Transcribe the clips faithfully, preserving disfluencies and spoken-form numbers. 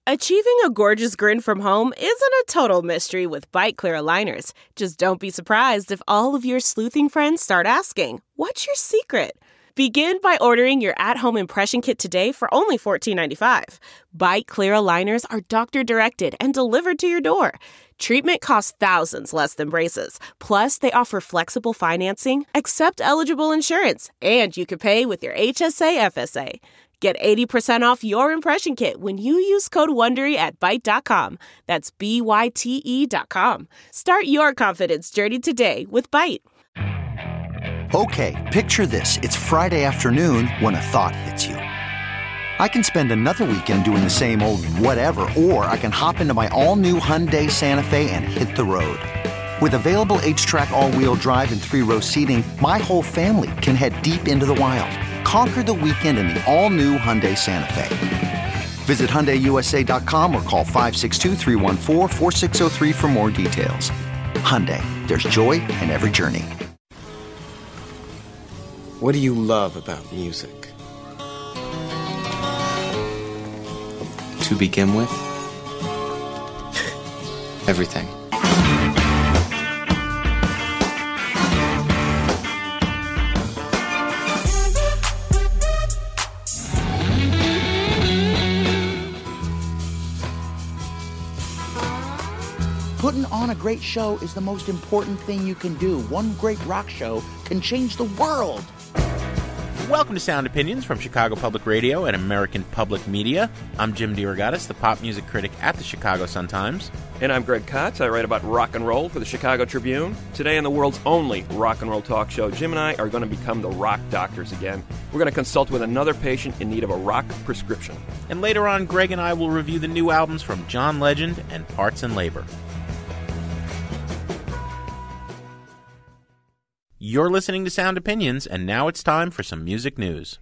Achieving a gorgeous grin from home isn't a total mystery with Byte Clear aligners. Just don't be surprised if all of your sleuthing friends start asking, "What's your secret?" Begin by ordering your at-home impression kit today for only fourteen ninety-five. Byte Clear aligners are doctor-directed and delivered to your door. Treatment costs thousands less than braces. Plus, they offer flexible financing, accept eligible insurance, and you can pay with your H S A F S A. Get eighty percent off your impression kit when you use code WONDERY at byte dot com. That's B Y T E dot com. Start your confidence journey today with Byte. Okay, picture this. It's Friday afternoon when a thought hits you. I can spend another weekend doing the same old whatever, or I can hop into my all-new Hyundai Santa Fe and hit the road. With available H-Track all-wheel drive and three-row seating, my whole family can head deep into the wild. Conquer the weekend in the all-new Hyundai Santa Fe. Visit Hyundai U S A dot com or call five six two, three one four, four six zero three for more details. Hyundai, there's joy in every journey. What do you love about music? To begin with, everything. Putting on a great show is the most important thing you can do. One great rock show can change the world. Welcome to Sound Opinions from Chicago Public Radio and American Public Media. I'm Jim DeRogatis, the pop music critic at the Chicago Sun-Times. And I'm Greg Kotz. I write about rock and roll for the Chicago Tribune. Today on the world's only rock and roll talk show, Jim and I are going to become the rock doctors again. We're going to consult with another patient in need of a rock prescription. And later on, Greg and I will review the new albums from John Legend and Parts and Labor. You're listening to Sound Opinions, and now it's time for some music news.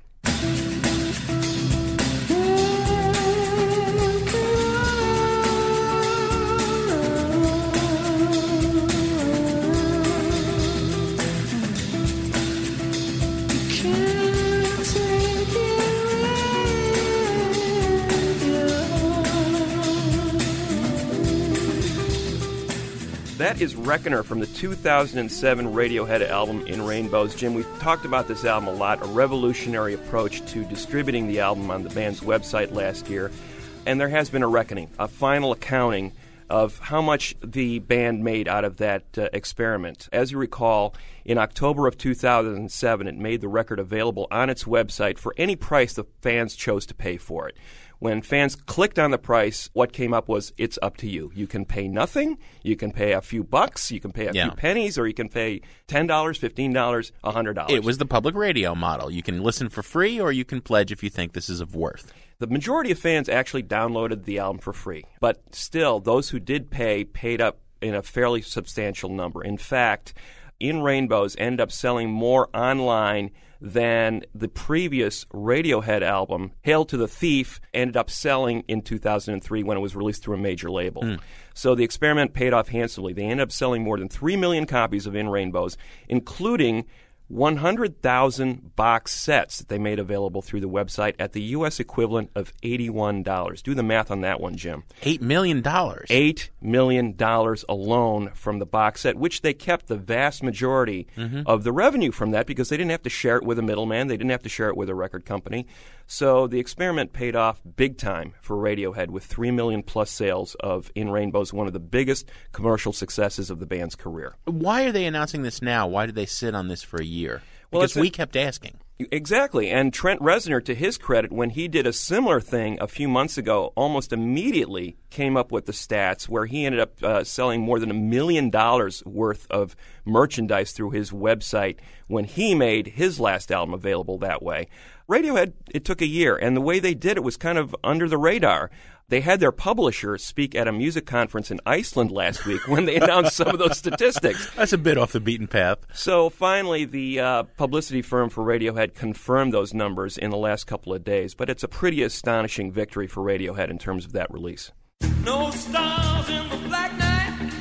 That is Reckoner from the two thousand seven Radiohead album In Rainbows. Jim, we've talked about this album a lot, a revolutionary approach to distributing the album on the band's website last year. And there has been a reckoning, a final accounting of how much the band made out of that uh, experiment. As you recall, in October of two thousand seven, it made the record available on its website for any price the fans chose to pay for it. When fans clicked on the price, what came up was, it's up to you. You can pay nothing, you can pay a few bucks, you can pay a yeah. few pennies, or you can pay ten dollars, fifteen dollars, one hundred dollars. It was the public radio model. You can listen for free, or you can pledge if you think this is of worth. The majority of fans actually downloaded the album for free. But still, those who did pay, paid up in a fairly substantial number. In fact, In Rainbows ended up selling more online than the previous Radiohead album, Hail to the Thief, ended up selling in two thousand three when it was released through a major label. Mm. So the experiment paid off handsomely. They ended up selling more than three million copies of In Rainbows, including one hundred thousand box sets that they made available through the website at the U S equivalent of eighty-one dollars. Do the math on that one, Jim. Eight million dollars. Eight million dollars alone from the box set, which they kept the vast majority mm-hmm. of the revenue from that because they didn't have to share it with a middleman. They didn't have to share it with a record company. So the experiment paid off big time for Radiohead with three million plus sales of In Rainbows, one of the biggest commercial successes of the band's career. Why are they announcing this now? Why did they sit on this for a year? Year. Well, because we kept asking. Exactly. And Trent Reznor, to his credit, when he did a similar thing a few months ago, almost immediately came up with the stats where he ended up uh, selling more than a million dollars worth of merchandise through his website when he made his last album available that way. Radiohead, it took a year, and the way they did it was kind of under the radar. They had their publisher speak at a music conference in Iceland last week when they announced some of those statistics. That's a bit off the beaten path. So finally, the uh, publicity firm for Radiohead confirmed those numbers in the last couple of days. But it's a pretty astonishing victory for Radiohead in terms of that release. No stars in the black night.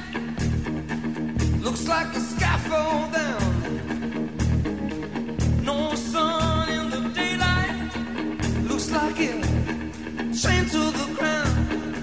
Looks like the sky fall down. No sun in the daylight. Looks like it chained to the ground.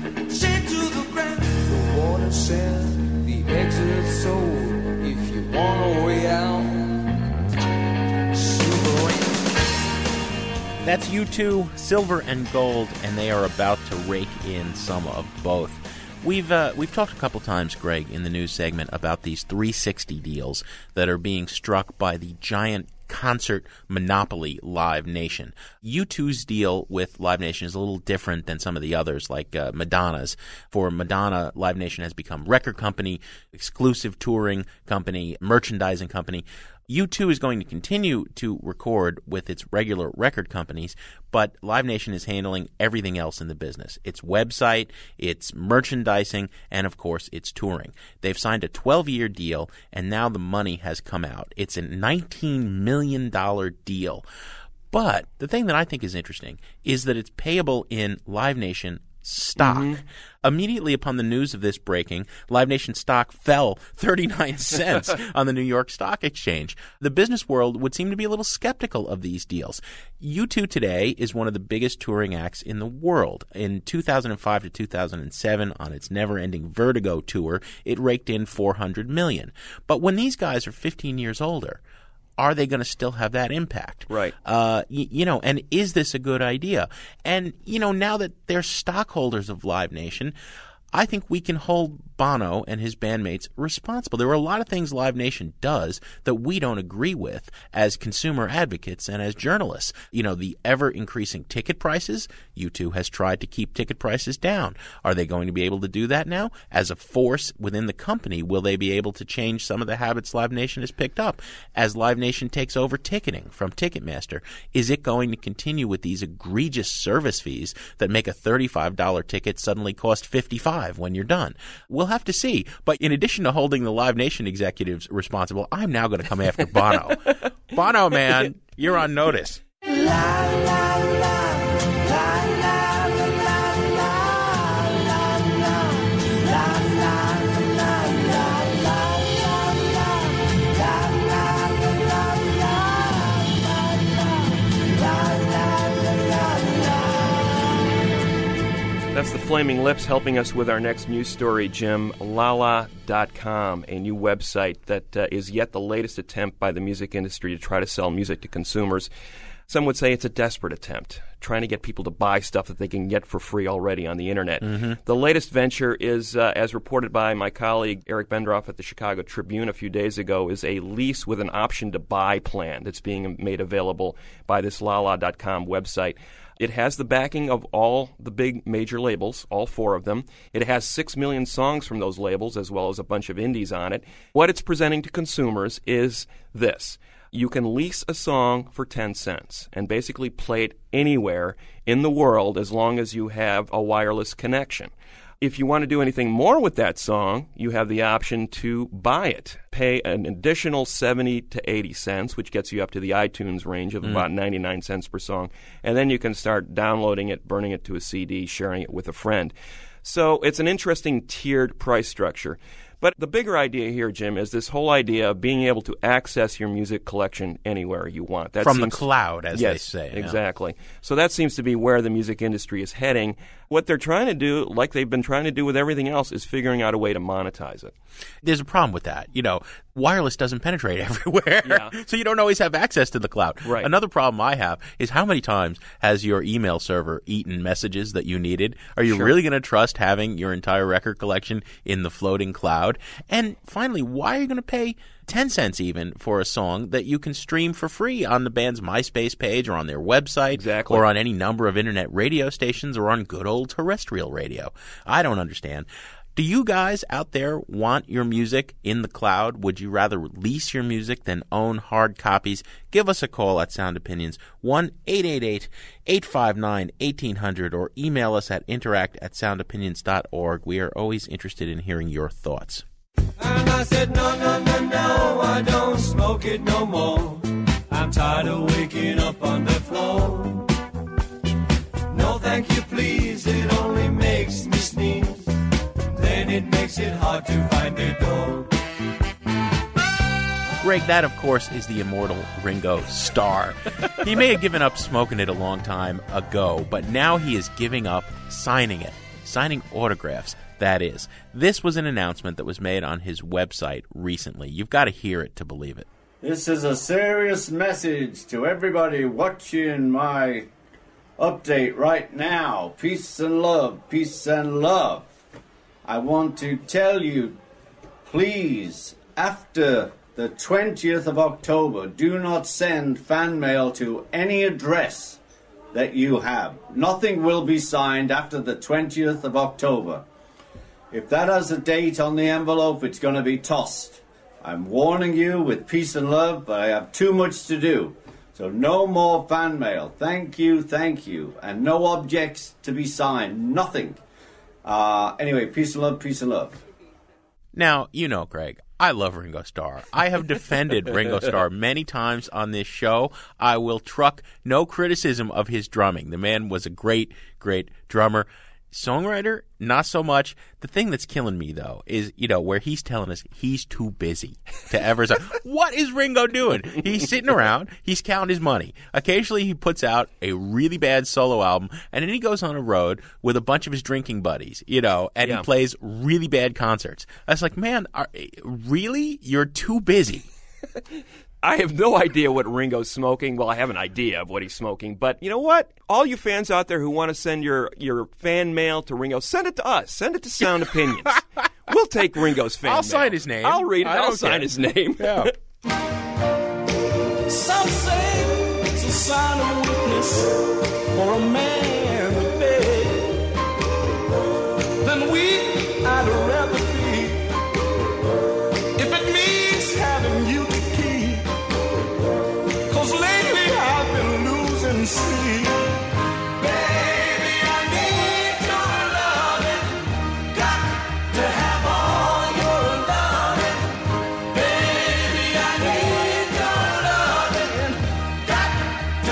That's U two, Silver and Gold, and they are about to rake in some of both. We've uh, we've talked a couple times, Greg, in the news segment about these three sixty deals that are being struck by the giant concert monopoly Live Nation. U two's deal with Live Nation is a little different than some of the others, like uh, Madonna's. For Madonna, Live Nation has become record company, exclusive touring company, merchandising company. U two is going to continue to record with its regular record companies, but Live Nation is handling everything else in the business. Its website, its merchandising, and of course its touring. They've signed a twelve-year deal, and now the money has come out. It's a nineteen million dollars deal. But the thing that I think is interesting is that it's payable in Live Nation stock. Mm-hmm. Immediately upon the news of this breaking, Live Nation stock fell thirty-nine cents on the New York Stock Exchange. The business world would seem to be a little skeptical of these deals. U two today is one of the biggest touring acts in the world. In two thousand five to two thousand seven, on its never-ending Vertigo tour, it raked in four hundred million dollars. But when these guys are fifteen years older, are they going to still have that impact? Right. Uh, y- you know, and is this a good idea? And, you know, now that they're stockholders of Live Nation, I think we can hold Bono and his bandmates responsible. There are a lot of things Live Nation does that we don't agree with as consumer advocates and as journalists. You know, the ever-increasing ticket prices, U two has tried to keep ticket prices down. Are they going to be able to do that now? As a force within the company, will they be able to change some of the habits Live Nation has picked up? As Live Nation takes over ticketing from Ticketmaster, is it going to continue with these egregious service fees that make a thirty-five dollars ticket suddenly cost fifty-five dollars when you're done? We'll have to see. But in addition to holding the Live Nation executives responsible, I'm now going to come after Bono. Bono, man, you're on notice. La, la, la, la, la, la, la, la, That's the Flaming Lips helping us with our next news story, Jim. Lala dot com, a new website that uh, is yet the latest attempt by the music industry to try to sell music to consumers. Some would say it's a desperate attempt, trying to get people to buy stuff that they can get for free already on the Internet. Mm-hmm. The latest venture is, uh, as reported by my colleague Eric Bendroff at the Chicago Tribune a few days ago, is a lease with an option to buy plan that's being made available by this Lala dot com website. It has the backing of all the big major labels, all four of them. It has six million songs from those labels, as well as a bunch of indies on it. What it's presenting to consumers is this. You can lease a song for ten cents and basically play it anywhere in the world as long as you have a wireless connection. If you want to do anything more with that song, you have the option to buy it. Pay an additional seventy to eighty cents, which gets you up to the iTunes range of mm. about ninety-nine cents per song. And then you can start downloading it, burning it to a C D, sharing it with a friend. So it's an interesting tiered price structure. But the bigger idea here, Jim, is this whole idea of being able to access your music collection anywhere you want. That From seems, the cloud, as yes, they say. Exactly. Yeah. So that seems to be where the music industry is heading. What they're trying to do, like they've been trying to do with everything else, is figuring out a way to monetize it. There's a problem with that. You know, wireless doesn't penetrate everywhere, yeah. so you don't always have access to the cloud. Right. Another problem I have is how many times has your email server eaten messages that you needed? Are you sure. really going to trust having your entire record collection in the floating cloud? And finally, why are you going to pay ten cents even for a song that you can stream for free on the band's MySpace page or on their website exactly. or on any number of internet radio stations or on good old terrestrial radio? I don't understand. Do you guys out there want your music in the cloud? Would you rather lease your music than own hard copies? Give us a call at Sound Opinions, one eight eight eight, eight five nine, one eight hundred, or email us at interact at sound opinions dot org. We are always interested in hearing your thoughts. And I said, no, no, no, no, I don't smoke it no more. I'm tired of waking up on the floor. No, thank you, please, it only makes me sneeze. Then it makes it hard to find a door. Greg, that, of course, is the immortal Ringo Starr. He may have given up smoking it a long time ago, but now he is giving up signing it, signing autographs. That is. This was an announcement that was made on his website recently. You've got to hear it to believe it. This is a serious message to everybody watching my Update right now. Peace and love, peace and love. I want to tell you, please, after the twentieth of October, do not send fan mail to any address that you have. Nothing will be signed after the twentieth of October. If that has a date on the envelope, it's going to be tossed. I'm warning you with peace and love, but I have too much to do. So no more fan mail. Thank you, thank you. And no objects to be signed. Nothing. Uh, anyway, peace and love, peace and love. Now, you know, Greg, I love Ringo Starr. I have defended Ringo Starr many times on this show. I will truck no criticism of his drumming. The man was a great, great drummer. Songwriter, not so much. The thing that's killing me, though, is, you know, where he's telling us he's too busy to ever say, what is Ringo doing? He's sitting around. He's counting his money. Occasionally he puts out a really bad solo album, and then he goes on a road with a bunch of his drinking buddies, you know, and yeah. he plays really bad concerts. I was like, man, are, really? You're too busy. I have no idea what Ringo's smoking. Well, I have an idea of what he's smoking. But you know what? All you fans out there who want to send your, your fan mail to Ringo, send it to us. Send it to Sound Opinions. We'll take Ringo's fan I'll mail. I'll sign his name. I'll read it. I'll okay. sign his name. Yeah. Some say it's a sign of weakness for a man to beg. Then weak I'd rather be. If it means having you to keep. Cause lately I've been losing sleep. Baby, I need your loving. Got to have all your loving. Baby, I need your loving. Got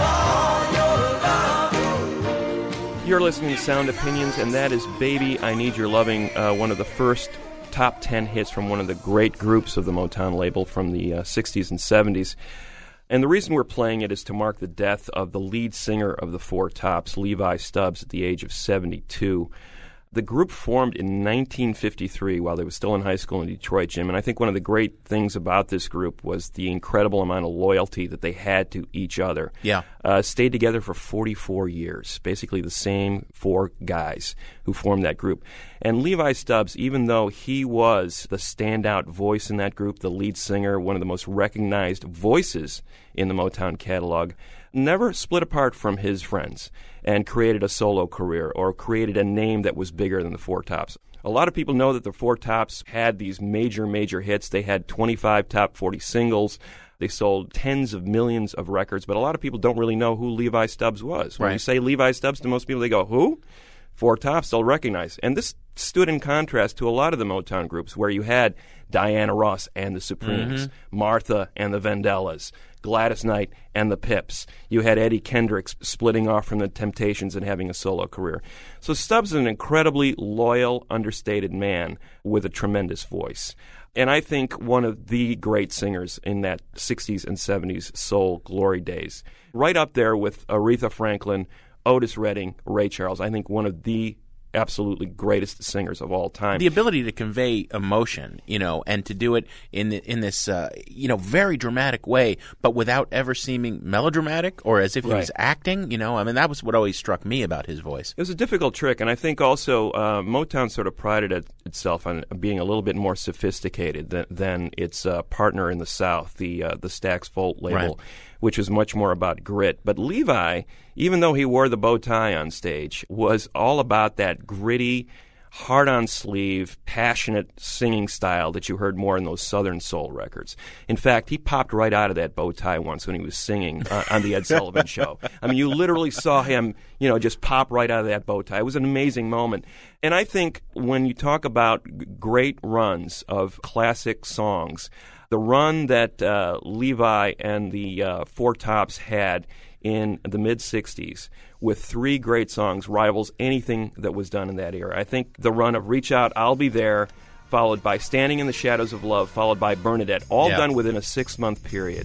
to have all your loving. You're listening to Sound Opinions, and that is Baby, I Need Your Loving, uh, one of the first top ten hits from one of the great groups of the Motown label from the uh, sixties and seventies. And the reason we're playing it is to mark the death of the lead singer of the Four Tops, Levi Stubbs, at the age of seventy-two. The group formed in nineteen fifty-three while they were still in high school in Detroit, Jim. And I think one of the great things about this group was the incredible amount of loyalty that they had to each other. Yeah. Uh, stayed together for forty-four years, basically the same four guys who formed that group. And Levi Stubbs, even though he was the standout voice in that group, the lead singer, one of the most recognized voices in the Motown catalog, never split apart from his friends and created a solo career or created a name that was bigger than the Four Tops. A lot of people know that the Four Tops had these major, major hits. They had twenty-five top forty singles. They sold tens of millions of records, but a lot of people don't really know who Levi Stubbs was. When right. you say Levi Stubbs to most people, they go, who? Four Tops, they'll recognize. And this stood in contrast to a lot of the Motown groups where you had Diana Ross and the Supremes, mm-hmm. Martha and the Vandellas, Gladys Knight and the Pips. You had Eddie Kendricks splitting off from the Temptations and having a solo career. So Stubbs is an incredibly loyal, understated man with a tremendous voice. And I think one of the great singers in that sixties and seventies soul glory days. Right up there with Aretha Franklin, Otis Redding, Ray Charles. I think one of the absolutely greatest singers of all time. The ability to convey emotion, you know, and to do it in the, in this, uh, you know, very dramatic way, but without ever seeming melodramatic or as if he right. was acting, you know. I mean, that was what always struck me about his voice. It was a difficult trick, and I think also uh, Motown sort of prided it, itself on being a little bit more sophisticated than, than its uh, partner in the South, the uh, the Stax Volt label. Right. Which was much more about grit. But Levi, even though he wore the bow tie on stage, was all about that gritty, hard-on-sleeve, passionate singing style that you heard more in those Southern Soul records. In fact, he popped right out of that bow tie once when he was singing uh, on the Ed Sullivan Show. I mean, you literally saw him, you know, just pop right out of that bow tie. It was an amazing moment. And I think when you talk about g- great runs of classic songs, the run that uh, Levi and the uh, Four Tops had in the mid-sixties with three great songs rivals anything that was done in that era. I think the run of Reach Out, I'll Be There, followed by Standing in the Shadows of Love, followed by Bernadette, all yeah. done within a six-month period.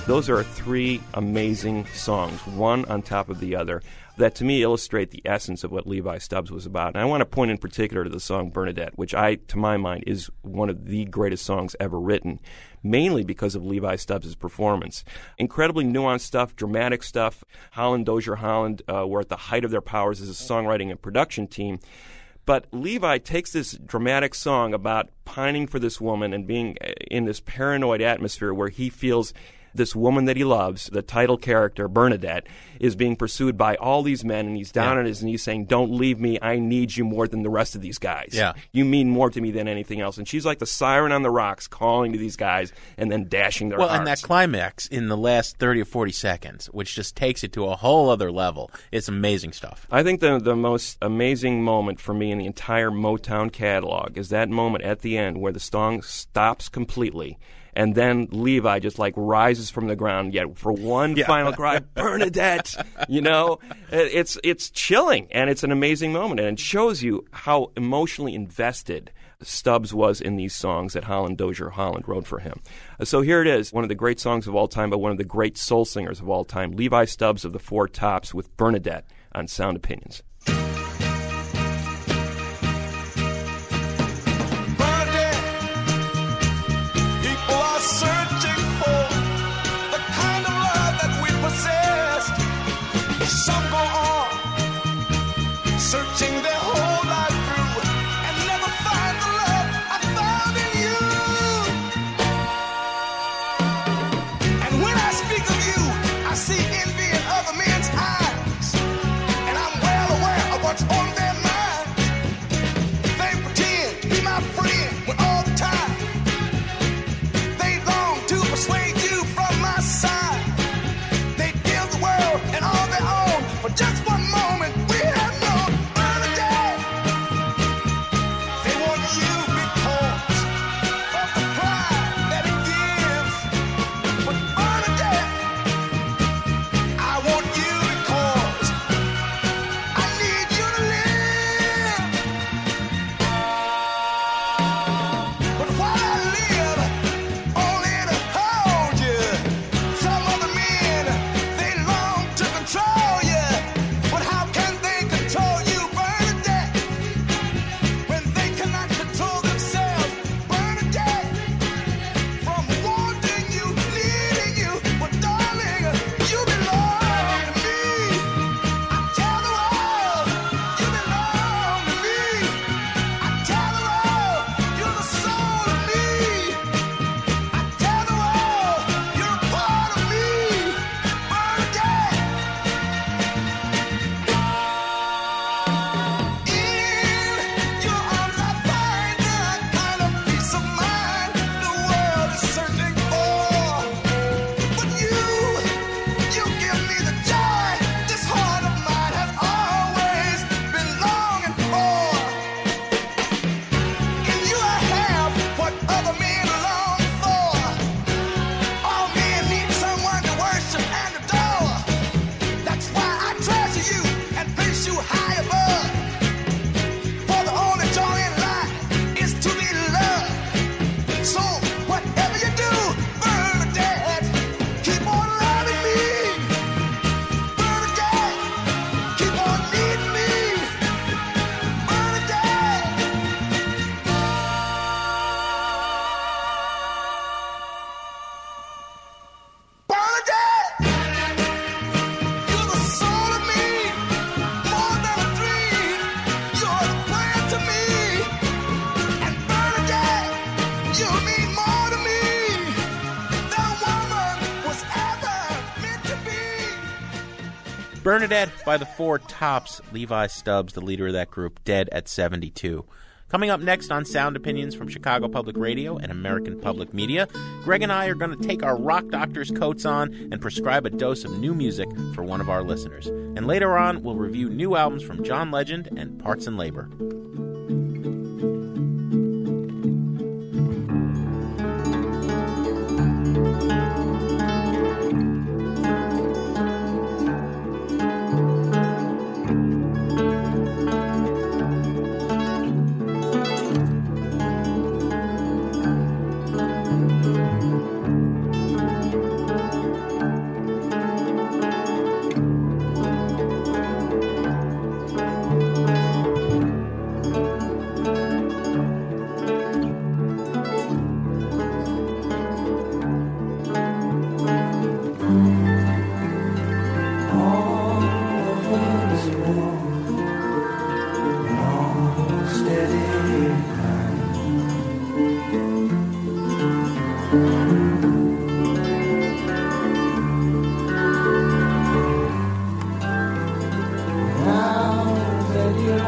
Those are three amazing songs, one on top of the other, that to me illustrate the essence of what Levi Stubbs was about. And I want to point in particular to the song Bernadette, which I, to my mind, is one of the greatest songs ever written, mainly because of Levi Stubbs' performance. Incredibly nuanced stuff, dramatic stuff. Holland, Dozier Holland uh, were at the height of their powers as a songwriting and production team. But Levi takes this dramatic song about pining for this woman and being in this paranoid atmosphere where he feels this woman that he loves, the title character, Bernadette, is being pursued by all these men, and he's down yeah. on his knees saying, don't leave me, I need you more than the rest of these guys. Yeah. You mean more to me than anything else. And she's like the siren on the rocks calling to these guys and then dashing their well, hearts. Well, and that climax in the last thirty or forty seconds, which just takes it to a whole other level. It's amazing stuff. I think the, the most amazing moment for me in the entire Motown catalog is that moment at the end where the song stops completely. And then Levi just like rises from the ground yet for one yeah. final cry, Bernadette. You know, it's it's chilling, and it's an amazing moment, and it shows you how emotionally invested Stubbs was in these songs that Holland Dozier Holland wrote for him. So here it is, one of the great songs of all time, but one of the great soul singers of all time, Levi Stubbs of the Four Tops with Bernadette on Sound Opinions. Some go on, searching their whole life through, and never find the love I found in you. And when I speak of you, I see envy in other men's eyes, and I'm well aware of what's on their minds. They pretend to be my friend when all the time they long to persuade you from my side. They give the world and all their own. For just one moment, we have no Bernadette. They want you because of the pride that it gives. But Bernadette, I want you because I need you to live. But while I live, only to hold you, some other men, they long to control you. But how can they control you, Bernadette, when they cannot control themselves? Bernadette, from wanting you, needing you, but darling, you belong to me. I tell the world, you belong to me. I tell the world, you're the soul of me. I tell the world, you're a part of me, Bernadette. In your arms I find the kind of peace of mind the world is searching for. But you, you give me the joy this heart of mine has always been longing for. In you I have what other men long for. All men need someone to worship and adore. That's why I treasure you and place you high above. For the only joy in life is to be loved. So whatever you do, Bernadette, keep on loving me. Bernadette, keep on needing me. Bernadette. Bernadette, you're the soul of me, more than a dream. You're the prayer to me. And Bernadette, you mean more to me than woman was ever meant to be. Bernadette by the Four Tops. Levi Stubbs, the leader of that group, dead at seventy-two. Coming up next on Sound Opinions from Chicago Public Radio and American Public Media, Greg and I are going to take our rock doctor's coats on and prescribe a dose of new music for one of our listeners. And later on, we'll review new albums from John Legend and Parts and Labor.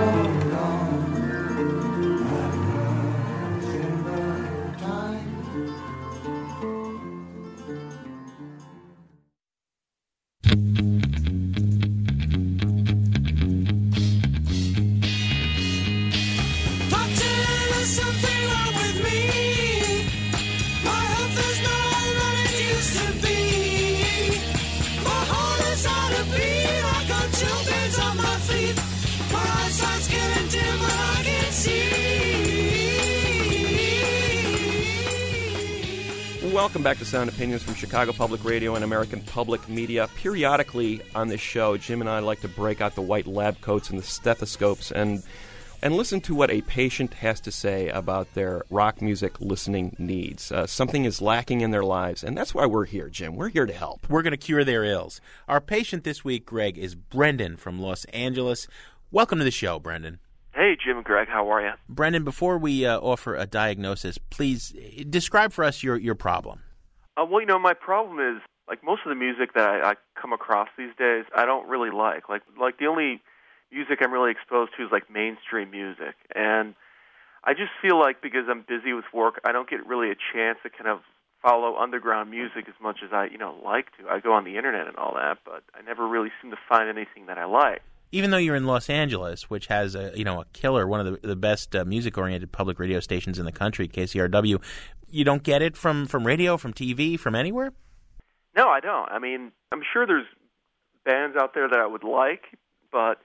Welcome back to Sound Opinions from Chicago Public Radio and American Public Media. Periodically on this show, Jim and I like to break out the white lab coats and the stethoscopes and and listen to what a patient has to say about their rock music listening needs. Uh, something is lacking in their lives, and that's why we're here, Jim. We're here to help. We're going to cure their ills. Our patient this week, Greg, is Brendan from Los Angeles. Welcome to the show, Brendan. Hey, Jim and Greg, how are you? Brendan, before we uh, offer a diagnosis, please describe for us your, your problem. Uh, well, you know, my problem is, like, most of the music that I, I come across these days, I don't really like. Like, like the only music I'm really exposed to is, like, mainstream music. And I just feel like because I'm busy with work, I don't get really a chance to kind of follow underground music as much as I, you know, like to. I go on the internet and all that, but I never really seem to find anything that I like. Even though you're in Los Angeles, which has a you know a killer, one of the the best uh, music-oriented public radio stations in the country, K C R W, you don't get it from, from radio, from T V, from anywhere? No, I don't. I mean, I'm sure there's bands out there that I would like, but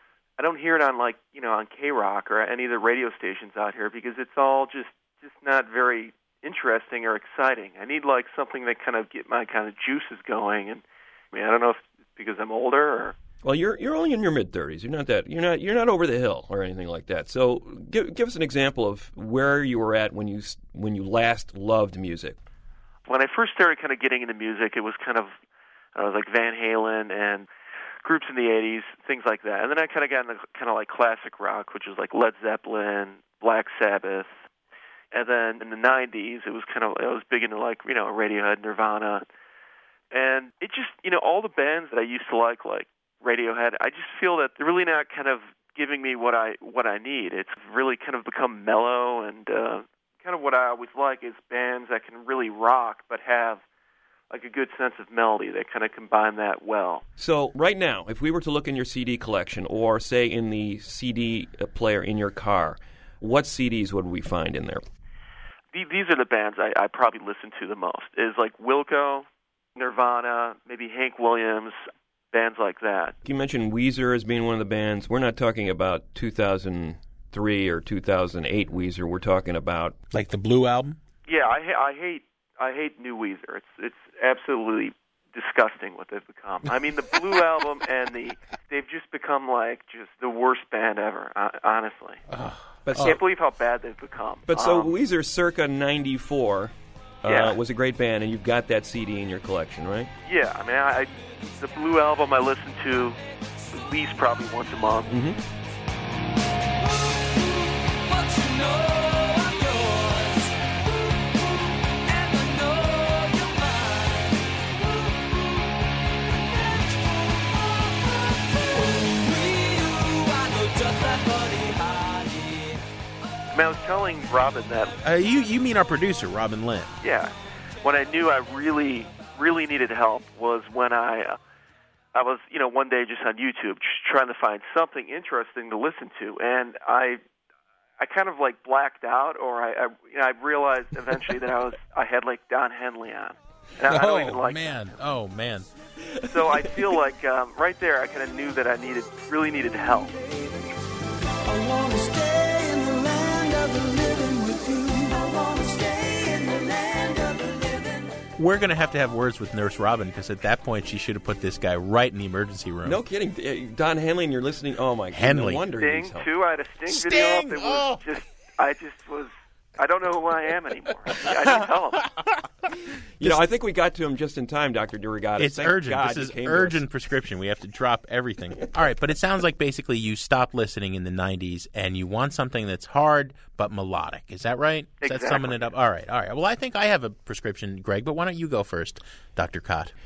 I don't hear it on like you know on K-Rock or any of the radio stations out here because it's all just just not very interesting or exciting. I need like something that kind of get my kind of juices going, and I mean I don't know if it's because I'm older or. Well, you're you're only in your mid thirties. You're not that you're not you're not over the hill or anything like that. So, give give us an example of where you were at when you when you last loved music. When I first started kind of getting into music, it was kind of I was like Van Halen and groups in the eighties, things like that. And then I kind of got into kind of like classic rock, which was like Led Zeppelin, Black Sabbath. And then in the nineties, it was kind of I was big into like you know Radiohead, Nirvana, and it just you know all the bands that I used to like like. Radiohead, I just feel that they're really not kind of giving me what I what I need. It's really kind of become mellow, and uh, kind of what I always like is bands that can really rock but have like a good sense of melody. They kind of combine that well. So right now, if we were to look in your C D collection or say in the C D player in your car, what C Ds would we find in there? These are the bands I, I probably listen to the most. Is like Wilco, Nirvana, maybe Hank Williams, bands like that. You mentioned Weezer as being one of the bands. We're not talking about two thousand three or two thousand eight Weezer. We're talking about like the Blue Album. Yeah, I, I hate I hate new Weezer. It's it's absolutely disgusting what they've become. I mean, the Blue Album and the they've just become like just the worst band ever. Honestly, uh, but I can't uh, believe how bad they've become. But so um, Weezer, circa ninety-four. Yeah. Uh, was a great band, and you've got that C D in your collection, right? Yeah, I mean, I, I, the Blue Album I listen to at least probably once a month. Mm-hmm. I mean, I was telling Robin that... Uh, you you mean our producer, Robin Lynn. Yeah. When I knew I really, really needed help was when I uh, I was, you know, one day just on YouTube just trying to find something interesting to listen to. And I I kind of, like, blacked out, or I, I, you know, I realized eventually that I was I had, like, Don Henley on. And I, oh, I don't even like man. him. Oh, man. So I feel like um, right there I kind of knew that I needed really needed help. I want to stay in the land of the living with you. I want to stay in the land of the living. We're going to have to have words with Nurse Robin, because at that point she should have put this guy right in the emergency room. No kidding. Don Henley, and you're listening. Oh, my God. Henley. No wonder Sting, he's too. I had a Sting, Sting! video up. It was oh. just, I just was... I don't know who I am anymore. I didn't tell him. You know, I think we got to him just in time, Doctor DeRogatis. It's Thank urgent. God this is came urgent prescription. We have to drop everything. All right, but it sounds like basically you stopped listening in the nineties and you want something that's hard but melodic. Is that right? Is exactly. that summing it up? All right, all right. Well, I think I have a prescription, Greg, but why don't you go first, Doctor Cott?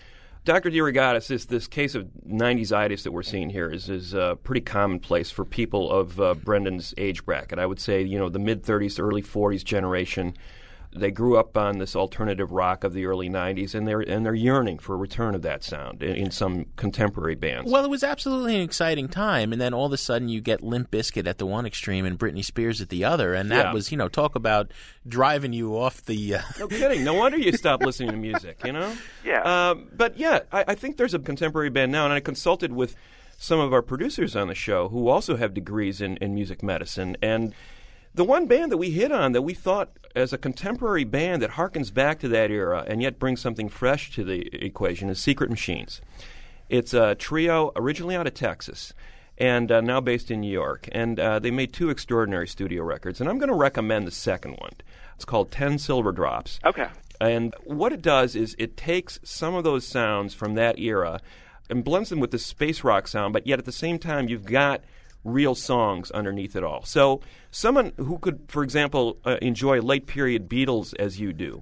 Doctor DeRogatis, this this case of nineties-itis that we're seeing here is is uh, pretty commonplace for people of uh, Brendan's age bracket. I would say, you know, the mid-thirties to early forties generation. They grew up on this alternative rock of the early nineties, and they're and they're yearning for a return of that sound in, in some contemporary bands. Well, it was absolutely an exciting time, and then all of a sudden you get Limp Bizkit at the one extreme and Britney Spears at the other, and that Yeah. was, you know, talk about driving you off the... Uh... No kidding. No wonder you stopped listening to music, you know? Yeah. Um, but yeah, I, I think there's a contemporary band now, and I consulted with some of our producers on the show who also have degrees in, in music medicine, and the one band that we hit on that we thought as a contemporary band that harkens back to that era and yet brings something fresh to the equation is Secret Machines. It's a trio originally out of Texas and uh, now based in New York. And uh, they made two extraordinary studio records. And I'm going to recommend the second one. It's called Ten Silver Drops. Okay. And what it does is it takes some of those sounds from that era and blends them with the space rock sound, but yet at the same time you've got real songs underneath it all. So someone who could, for example, uh, enjoy late period Beatles as you do,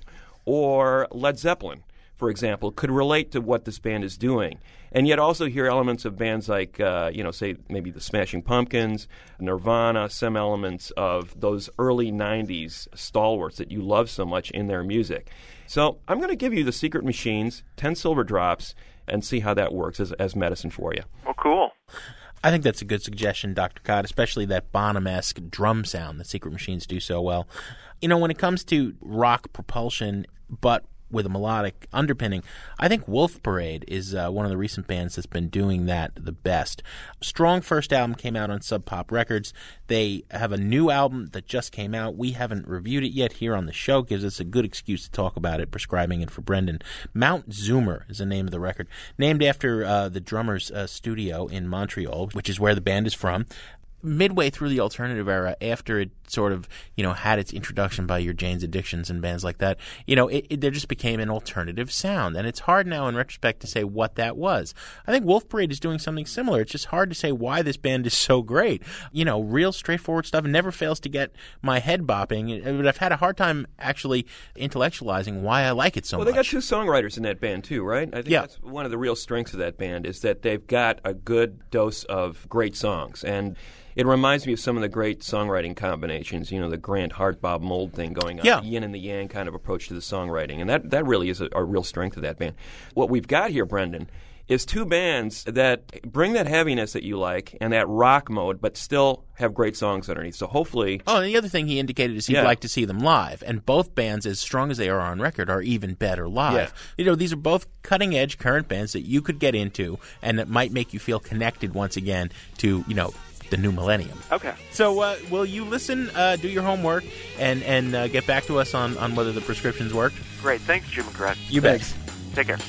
or Led Zeppelin, for example, could relate to what this band is doing, and yet also hear elements of bands like, uh, you know, say maybe the Smashing Pumpkins, Nirvana, some elements of those early nineties stalwarts that you love so much in their music. So I'm going to give you the Secret Machines, Ten Silver Drops, and see how that works as, as medicine for you. Oh, cool. I think that's a good suggestion, Doctor Cott, especially that Bonham-esque drum sound that Secret Machines do so well. You know, when it comes to rock propulsion, but with a melodic underpinning, I think Wolf Parade is uh, one of the recent bands that's been doing that the best. Strong first album came out on Sub Pop Records. They have a new album that just came out. We haven't reviewed it yet here on the show. Gives us a good excuse to talk about it, prescribing it for Brendan. Mount Zoomer is the name of the record, named after uh, the drummer's uh, studio in Montreal, which is where the band is from. Midway through the alternative era, after it sort of, you know, had its introduction by your Jane's Addictions and bands like that, you know, it, it there just became an alternative sound. And it's hard now in retrospect to say what that was. I think Wolf Parade is doing something similar. It's just hard to say why this band is so great. You know, real straightforward stuff. It never fails to get my head bopping. But I've had a hard time actually intellectualizing why I like it so well, much. Well, they got two songwriters in that band too, right? I think yeah. that's one of the real strengths of that band is that they've got a good dose of great songs. And it reminds me of some of the great songwriting combinations, you know, the Grant Hart, Bob Mould thing going on, yeah. the yin and the yang kind of approach to the songwriting. And that, that really is a, a real strength of that band. What we've got here, Brendan, is two bands that bring that heaviness that you like and that rock mode, but still have great songs underneath. So hopefully... Oh, and the other thing he indicated is he'd yeah. like to see them live. And both bands, as strong as they are on record, are even better live. Yeah. You know, these are both cutting-edge current bands that you could get into and that might make you feel connected once again to, you know, the new millennium. Okay. So uh, will you listen, uh, do your homework, and, and uh, get back to us on, on whether the prescriptions work? Great. Thanks, Jim McGrath. You bet. Take care.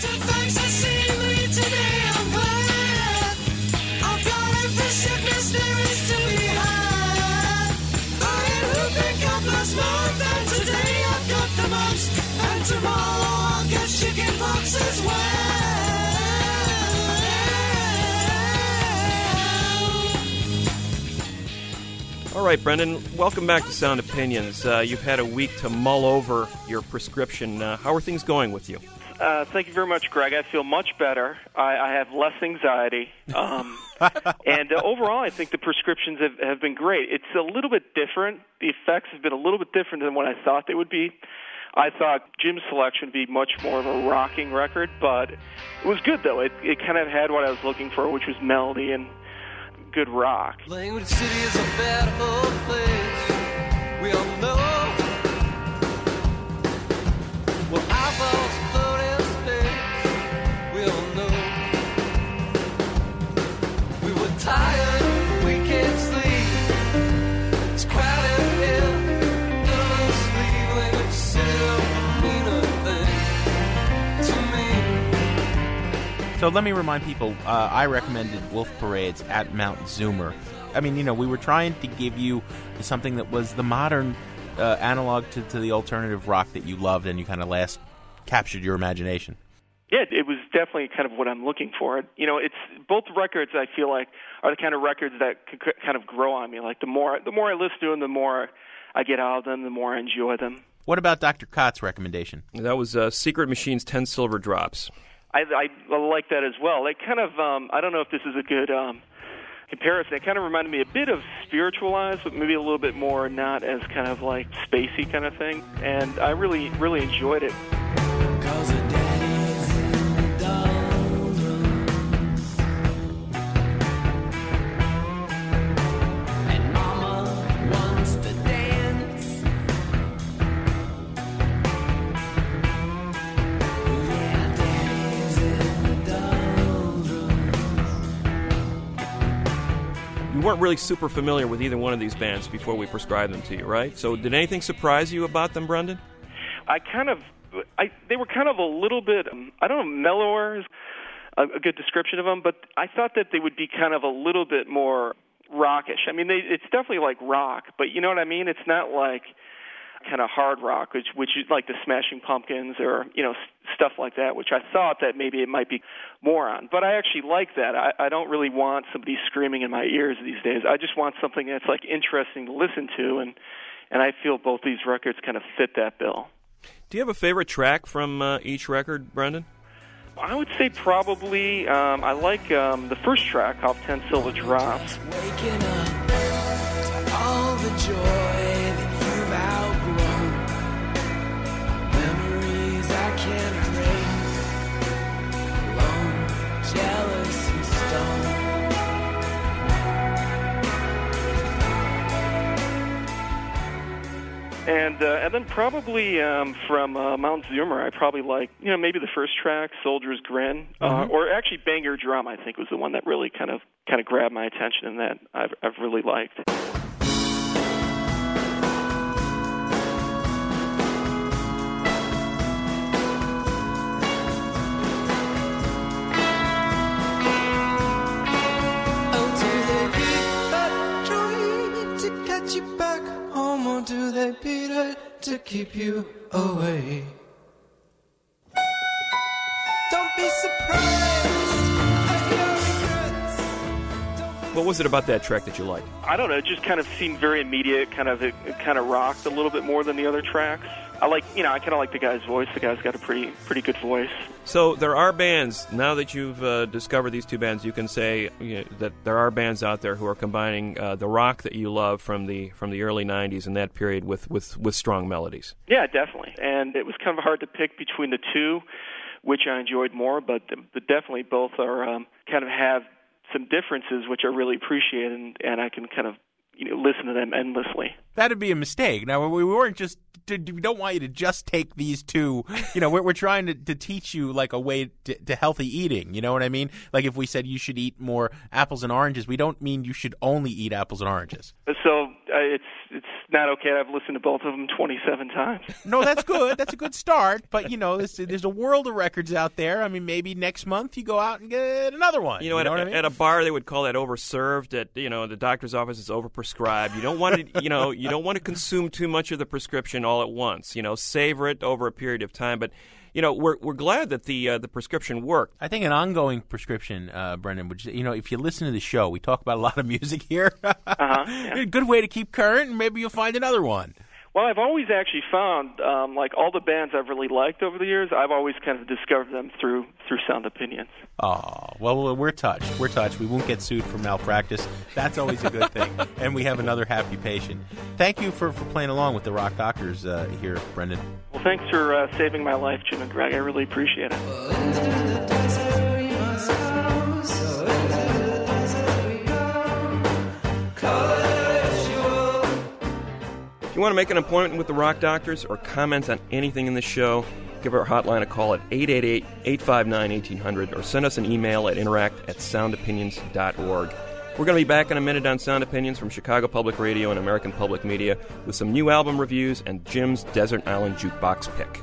All right, Brendan, welcome back to Sound Opinions. Uh, you've had a week to mull over your prescription. Uh, how are things going with you? Uh, thank you very much, Greg. I feel much better. I, I have less anxiety. Um, and uh, overall, I think the prescriptions have, have been great. It's a little bit different. The effects have been a little bit different than what I thought they would be. I thought Jim's selection would be much more of a rocking record, but it was good, though. It, it kind of had what I was looking for, which was melody and good rock. Language City is a bad old place. We all know. Well, eyeballs float in space. We all know. We were tired. We can't sleep. It's crowded here. None of us leave. Language City don't mean a thing to me. So let me remind people, uh, I recommended Wolf Parade's At Mount Zoomer. I mean, you know, we were trying to give you something that was the modern uh, analog to, to the alternative rock that you loved and you kind of last captured your imagination. Yeah, it was definitely kind of what I'm looking for. You know, it's both records I feel like are the kind of records that could kind of grow on me. Like the more the more I listen to them, the more I get out of them, the more I enjoy them. What about Doctor Cott's recommendation? That was uh, Secret Machines' Ten Silver Drops. I, I like that as well. They kind of, um, I don't know if this is a good um, comparison. It kind of reminded me a bit of Spiritualized, but maybe a little bit more not as kind of like spacey kind of thing. And I really, really enjoyed it. You weren't really super familiar with either one of these bands before we prescribed them to you, right? So did anything surprise you about them, Brendan? I kind of, I they were kind of a little bit, um, I don't know, mellower is a, a good description of them, but I thought that they would be kind of a little bit more rockish. I mean, they, it's definitely like rock, but you know what I mean? It's not like kind of hard rock, which which is like the Smashing Pumpkins or, you know, stuff like that, which I thought that maybe it might be more on. But I actually like that. I, I don't really want somebody screaming in my ears these days. I just want something that's like interesting to listen to, and and I feel both these records kind of fit that bill. Do you have a favorite track from uh, each record, Brendan? I would say probably um, I like um, the first track off ten Silver Drops. Waking up to all the joy that you've outgrown, memories I can't erase, alone, jealous and stoned. And uh, and then probably um, from uh, Mount Zoomer, I probably like, you know, maybe the first track, Soldier's Grin, uh, Mm-hmm. or actually Bang Your Drum, I think was the one that really kind of kind of grabbed my attention and that I've, I've really liked. Or do they beat it to keep you away? Don't be surprised at your regrets. What was it about that track that you liked? I don't know, it just kind of seemed very immediate, kind of it, it kind of rocked a little bit more than the other tracks. I like, you know, I kind of like the guy's voice. The guy's got a pretty pretty good voice. So there are bands, now that you've uh, discovered these two bands, you can say you know, that there are bands out there who are combining uh, the rock that you love from the from the early nineties and that period with, with, with strong melodies. Yeah, definitely. And it was kind of hard to pick between the two, which I enjoyed more, but, but definitely both are um, kind of have some differences which I really appreciate, and, and I can kind of you know, listen to them endlessly. That'd be a mistake. Now, we weren't just, we don't want you to just take these two. You know, we're, we're trying to, to teach you like a way to, to healthy eating. You know what I mean? Like if we said you should eat more apples and oranges, we don't mean you should only eat apples and oranges. So uh, it's it's not okay. I've listened to both of them twenty-seven times. No, that's good. That's a good start. But, you know, there's, there's a world of records out there. I mean, maybe next month you go out and get another one. You know, you at, know a, what I mean? at a bar they would call that overserved. At you know, the doctor's office is overprescribed. You don't want to, you know, you don't want to consume too much of the prescription all at once. You know, savor it over a period of time. But you know, we're we're glad that the uh, the prescription worked. I think an ongoing prescription, uh, Brendan, which you know, if you listen to the show, we talk about a lot of music here. uh-huh, yeah. A good way to keep current, and maybe you'll find another one. Well, I've always actually found, um, like all the bands I've really liked over the years, I've always kind of discovered them through through Sound Opinions. Oh, well, we're touched. We're touched. We won't get sued for malpractice. That's always a good thing. And we have another happy patient. Thank you for, for playing along with the Rock Doctors uh, here, Brendan. Well, thanks for uh, saving my life, Jim and Greg. I really appreciate it. If you want to make an appointment with the Rock Doctors or comment on anything in the show, give our hotline a call at eight eight eight, eight five nine, one eight hundred or send us an email at interact at sound opinions dot org. We're going to be back in a minute on Sound Opinions from Chicago Public Radio and American Public Media with some new album reviews and Jim's Desert Island Jukebox pick.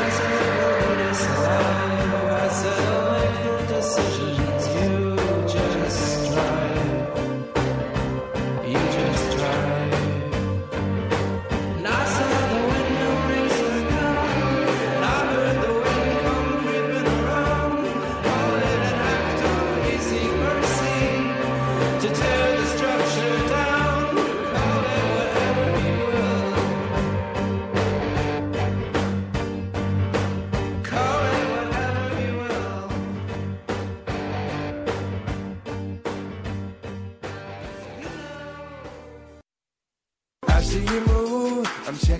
Decisions you just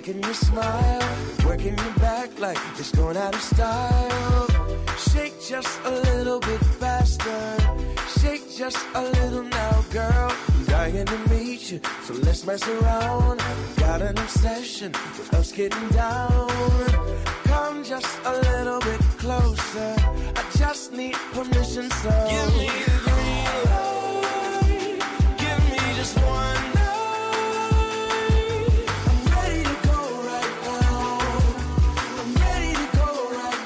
making you smile, working your back like it's going out of style. Shake just a little bit faster, shake just a little now, girl. I'm dying to meet you, so let's mess around. Got an obsession with us getting down. Come just a little bit closer, I just need permission, so give me the green light, give me just one night. I'm ready to go right now, I'm ready to go right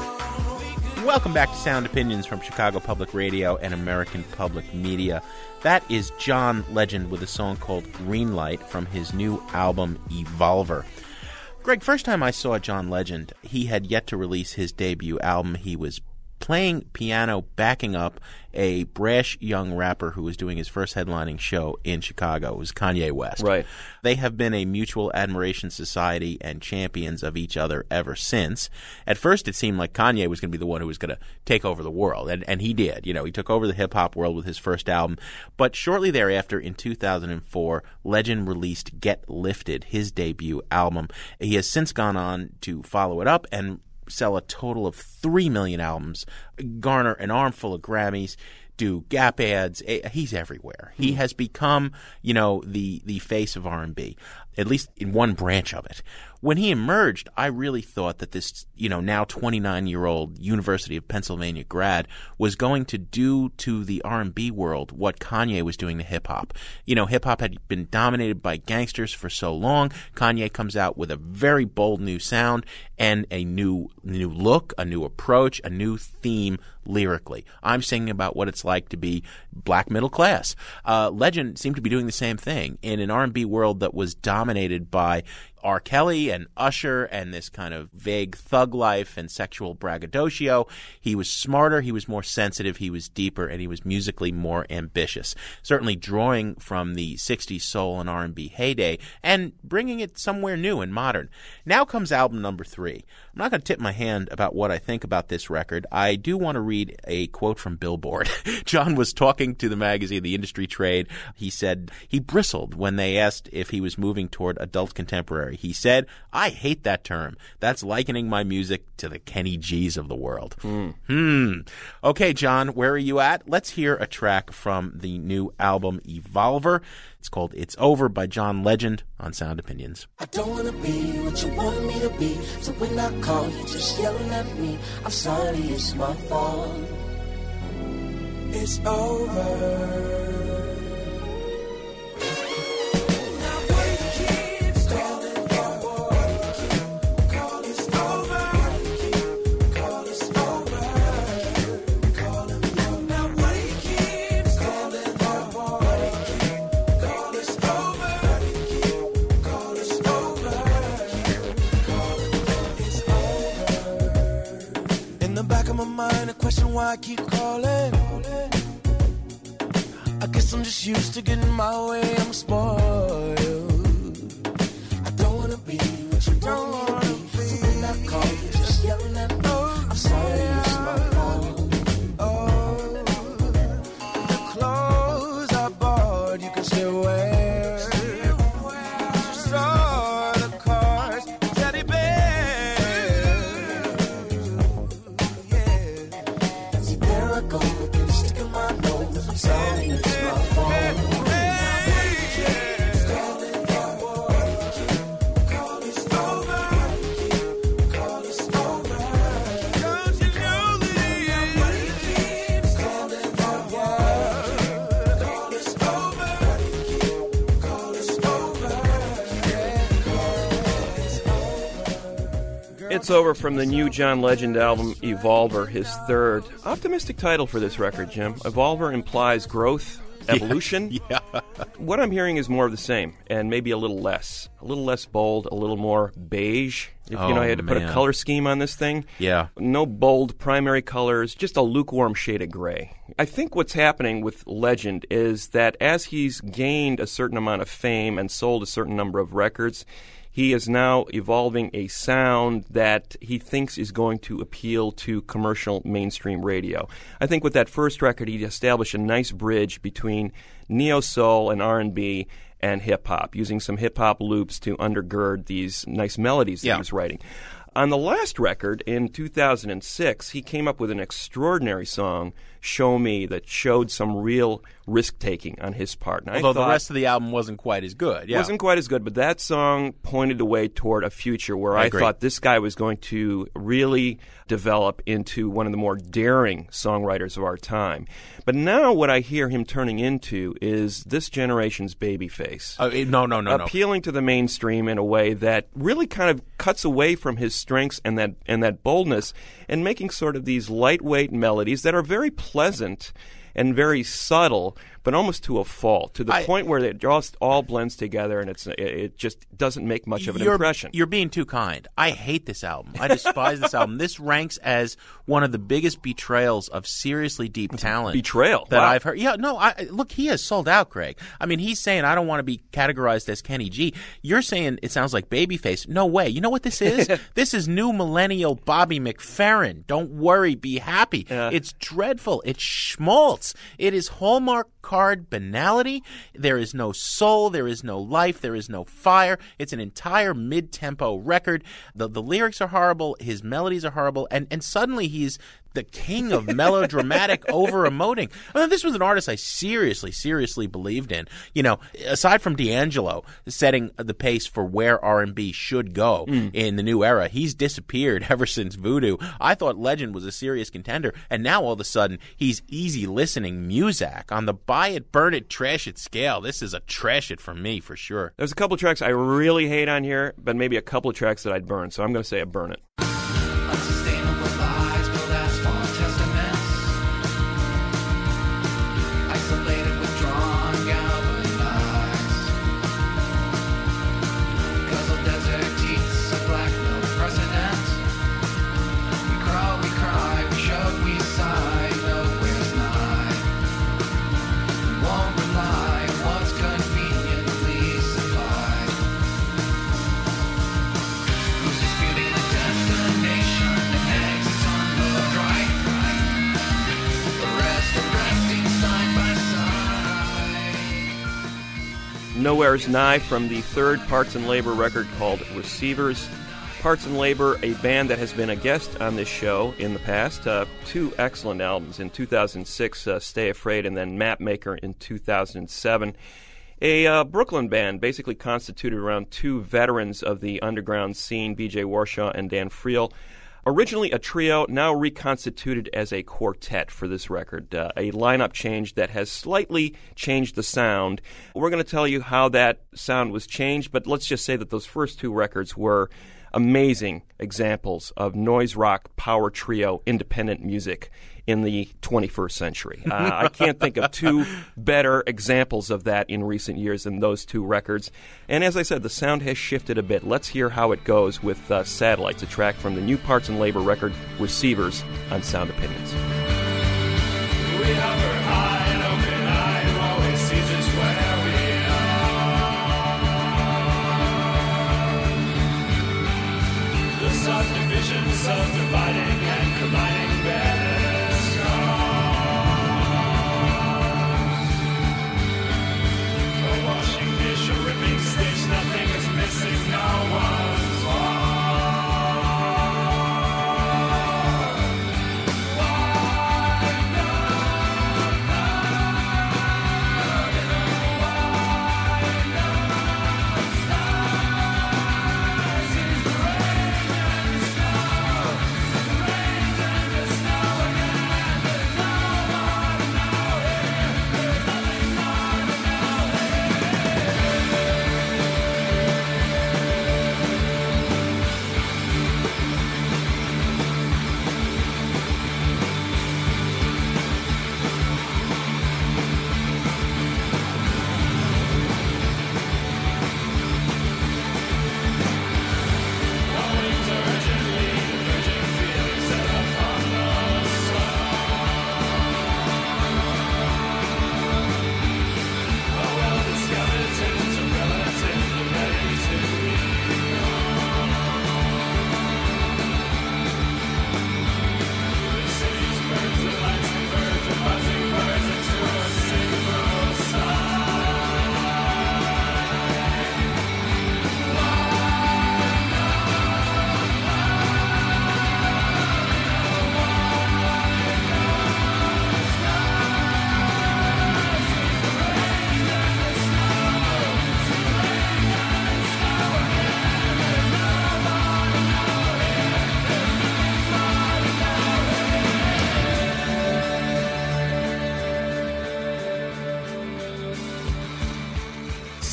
now. Welcome back to Sound Opinions from Chicago Public Radio and American Public Media. That is John Legend with a song called Green Light from his new album Evolver. Greg, first time I saw John Legend, he had yet to release his debut album. He was playing piano, backing up a brash young rapper who was doing his first headlining show in Chicago. It was Kanye West. Right. They have been a mutual admiration society and champions of each other ever since. At first, it seemed like Kanye was going to be the one who was going to take over the world, and, and he did. You know, he took over the hip-hop world with his first album. But shortly thereafter, in two thousand four, Legend released Get Lifted, his debut album. He has since gone on to follow it up and sell a total of three million albums, garner an armful of Grammys, do Gap ads. He's everywhere. He has become, you know, the, the face of R and B, at least in one branch of it. When he emerged, I really thought that this, you know, now twenty-nine-year-old University of Pennsylvania grad was going to do to the R and B world what Kanye was doing to hip-hop. You know, hip-hop had been dominated by gangsters for so long. Kanye comes out with a very bold new sound and a new new look, a new approach, a new theme lyrically. I'm singing about what it's like to be black middle class. Uh, Legend seemed to be doing the same thing in an R and B world that was dominated by R. Kelly and Usher and this kind of vague thug life and sexual braggadocio. He was smarter, he was more sensitive, he was deeper, and he was musically more ambitious. Certainly drawing from the sixties soul and R and B heyday and bringing it somewhere new and modern. Now comes album number three. I'm not going to tip my hand about what I think about this record. I do want to read a quote from Billboard. John was talking to the magazine, The Industry Trade. He said he bristled when they asked if he was moving toward adult contemporary. He said, "I hate that term. That's likening my music to the Kenny G's of the world." Mm. Hmm. Okay, John, where are you at? Let's hear a track from the new album Evolver. It's called It's Over by John Legend on Sound Opinions. I don't want to be what you want me to be, so when I call you just yelling at me, I'm sorry, it's my fault. It's over. Question why I keep calling. I guess I'm just used to getting my way. I'm spoiled. I don't wanna be what you don't wanna be. So when I call you, just yelling at me. I'm sorry, it's my fault. Oh, the clothes I bought, you can still wear. Just all the cars, teddy bears. I go again, sticking my nose. I'm sorry, it's my fault. It's Over from the new John Legend album, Evolver, his third. Optimistic title for this record, Jim. Evolver implies growth, evolution. Yeah. yeah. What I'm hearing is more of the same, and maybe a little less. A little less bold, a little more beige. If oh, you know, I had to man. put a color scheme on this thing. Yeah. No bold primary colors, just a lukewarm shade of gray. I think what's happening with Legend is that as he's gained a certain amount of fame and sold a certain number of records, he is now evolving a sound that he thinks is going to appeal to commercial mainstream radio. I think with that first record, he established a nice bridge between neo-soul and R and B and hip-hop, using some hip-hop loops to undergird these nice melodies that yeah. he was writing. On the last record, in two thousand six, he came up with an extraordinary song, Show Me, that showed some real risk-taking on his part. And Although I the rest of the album wasn't quite as good. Yeah. wasn't quite as good, but that song pointed the way toward a future where I I, agree. thought this guy was going to really develop into one of the more daring songwriters of our time. But now what I hear him turning into is this generation's Babyface. Uh, no, no, no, no. Appealing to the mainstream in a way that really kind of cuts away from his strengths and that and that boldness, and making sort of these lightweight melodies that are very pleasant and very subtle, but almost to a fault, to the I, point where it just all blends together, and it's it just doesn't make much of an you're, impression. You're being too kind. I hate this album. I despise this album. This ranks as one of the biggest betrayals of seriously deep talent. Betrayal? That Wow. I've heard. Yeah, no, I, look, he has sold out, Greg. I mean, he's saying, I don't want to be categorized as Kenny G. You're saying it sounds like Babyface. No way. You know what this is? This is new millennial Bobby McFerrin. Don't worry. Be happy. Yeah. It's dreadful. It's schmaltz. It is Hallmark card banality. There is no soul. There is no life. There is no fire. It's an entire mid-tempo record. The the lyrics are horrible. His melodies are horrible. And, and suddenly he's the king of melodramatic over-emoting. I mean, this was an artist I seriously, seriously believed in. You know, aside from D'Angelo setting the pace for where R and B should go mm. in the new era, he's disappeared ever since Voodoo. I thought Legend was a serious contender, and now all of a sudden he's easy listening Muzak on the buy it, burn it, trash it scale. This is a trash it for me for sure. There's a couple of tracks I really hate on here, but maybe a couple of tracks that I'd burn, so I'm going to say I burn it. Nowhere's Nigh from the third Parts and Labor record called Receivers. Parts and Labor, a band that has been a guest on this show in the past. Uh, two excellent albums. In two thousand six, uh, Stay Afraid, and then Mapmaker in two thousand seven. A uh, Brooklyn band basically constituted around two veterans of the underground scene, B J Warshaw and Dan Friel. Originally a trio, now reconstituted as a quartet for this record. Uh, a lineup change that has slightly changed the sound. We're going to tell you how that sound was changed, but let's just say that those first two records were amazing examples of noise rock, power trio, independent music in the twenty-first century. Uh, I can't think of two better examples of that in recent years than those two records. And as I said, the sound has shifted a bit. Let's hear how it goes with uh, Satellites, a track from the new Parts and Labor record, Receivers, on Sound Opinions. We hover high and open eye, who always sees us where we are. The subdivision, subdividing and combining better scars. A washing dish, a ripping stitch, nothing is missing, no one's lost.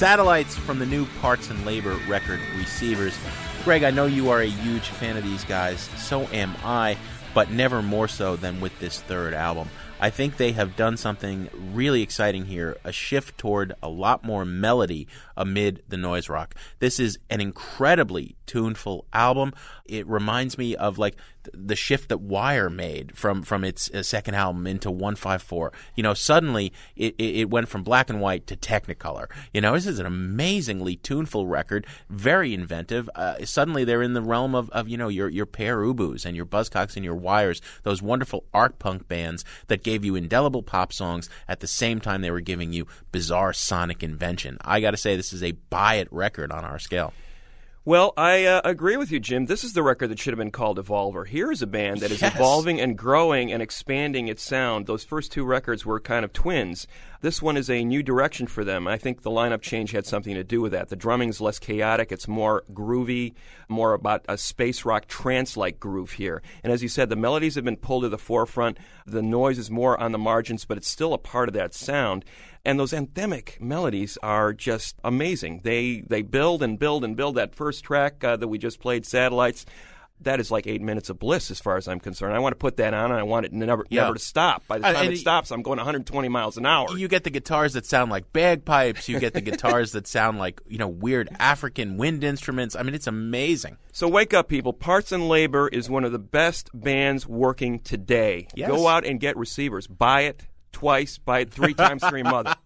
Satellites from the new Parts and Labor record, Receivers. Greg, I know you are a huge fan of these guys. So am I, but never more so than with this third album. I think they have done something really exciting here, a shift toward a lot more melody amid the noise rock. This is an incredibly tuneful album. It reminds me of like the shift that Wire made from, from its uh, second album into one fifty-four. You know, suddenly it, it went from black and white to Technicolor. You know, this is an amazingly tuneful record, very inventive. Uh, suddenly they're in the realm of, of you know, your, your Pere Ubus and your Buzzcocks and your Wires, those wonderful art punk bands that gave you indelible pop songs at the same time they were giving you bizarre sonic invention. I got to say, this is a buy-it record on our scale. Well, I uh, agree with you, Jim. This is the record that should have been called Evolver. Here is a band that is Yes. evolving and growing and expanding its sound. Those first two records were kind of twins. This one is a new direction for them. I think the lineup change had something to do with that. The drumming's less chaotic. It's more groovy, more about a space rock trance-like groove here. And as you said, the melodies have been pulled to the forefront. The noise is more on the margins, but it's still a part of that sound. And those anthemic melodies are just amazing. They they build and build and build. That first track uh, that we just played, Satellites, that is like eight minutes of bliss as far as I'm concerned. I want to put that on, and I want it never, Yeah. never to stop. By the And- time and it it- stops, I'm going one hundred twenty miles an hour. You get the guitars that sound like bagpipes. You get the guitars that sound like, you know, weird African wind instruments. I mean, it's amazing. So wake up, people. Parts and Labor is one of the best bands working today. Yes. Go out and get Receivers. Buy it twice, buy it three times, three mother.